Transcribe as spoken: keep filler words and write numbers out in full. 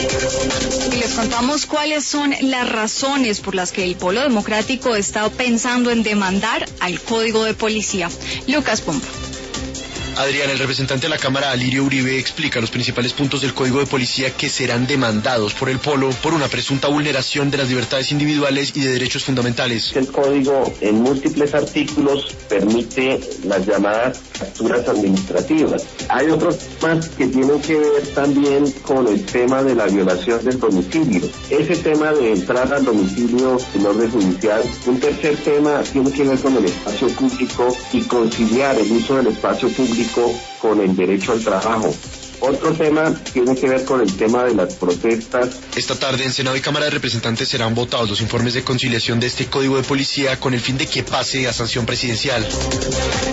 Y les contamos cuáles son las razones por las que el Polo Democrático está pensando en demandar al Código de Policía. Lucas Pompa. Adrián, el representante de la Cámara, Alirio Uribe, explica los principales puntos del Código de Policía que serán demandados por el Polo por una presunta vulneración de las libertades individuales y de derechos fundamentales. El Código, en múltiples artículos, permite las llamadas capturas administrativas. Hay otros temas que tienen que ver también con el tema de la violación del domicilio. Ese tema de entrar al domicilio en orden judicial. Un tercer tema tiene que ver con el espacio público y conciliar el uso del espacio público con el derecho al trabajo. Otro tema tiene que ver con el tema de las protestas. Esta tarde en Senado y Cámara de Representantes serán votados los informes de conciliación de este Código de Policía con el fin de que pase a sanción presidencial.